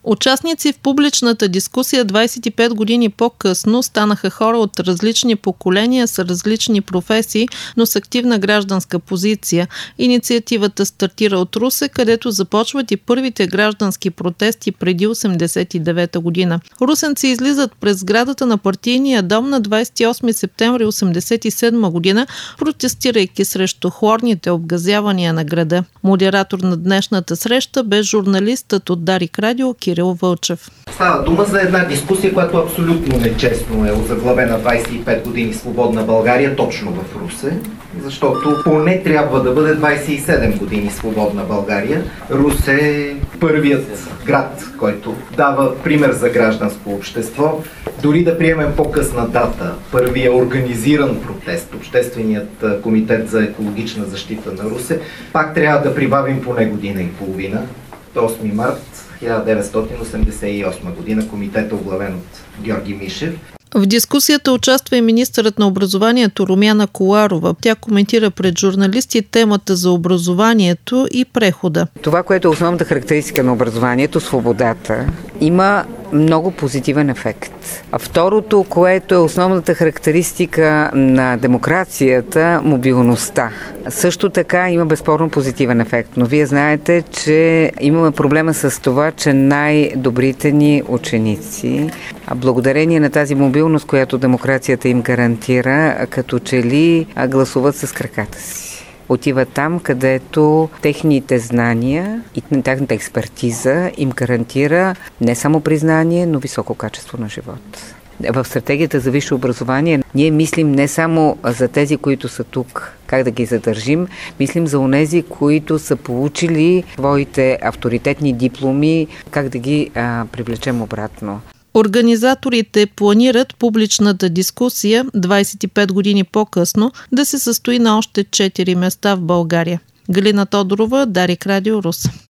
Участници в публичната дискусия 25 години по-късно станаха хора от различни поколения с различни професии, но с активна гражданска позиция. Инициативата стартира от Русе, където започват и първите граждански протести преди 1989 година. Русенци излизат през сградата на партийния дом на 28 септември 1987 година, протестирайки срещу хлорните обгазявания на града. Модератор на днешната среща бе журналистът от Дарик Радио Кирил Вълчев. Става дума за една дискусия, която абсолютно нечестно е озаглавена 25 години свободна България точно в Русе, защото поне трябва да бъде 27 години свободна България. Русе е първият град, който дава пример за гражданско общество. Дори да приемем по-късна дата, първия организиран протест, Общественият комитет за екологична защита на Русе, пак трябва да прибавим поне година и половина. 8 март 1988 година, комитет оглавен от Георги Мишев. В дискусията участва и министърът на образованието Румяна Коларова. Тя коментира пред журналисти темата за образованието и прехода. Това, което е основната характеристика на образованието, свободата, има много позитивен ефект. А второто, което е основната характеристика на демокрацията, мобилността. Също така има безспорно позитивен ефект. Но вие знаете, че имаме проблема с това, че най-добрите ни ученици, благодарение на тази мобилност, която демокрацията им гарантира, като че ли гласуват с краката си. Отиват там, където техните знания и тяхната експертиза им гарантира не само признание, но високо качество на живот. В стратегията за висше образование ние мислим не само за тези, които са тук, как да ги задържим, мислим за онези, които са получили своите авторитетни дипломи, как да ги привлечем обратно. Организаторите планират публичната дискусия 25 години по-късно да се състои на още 4 места в България. Галина Тодорова, Дарик Радио, Русе.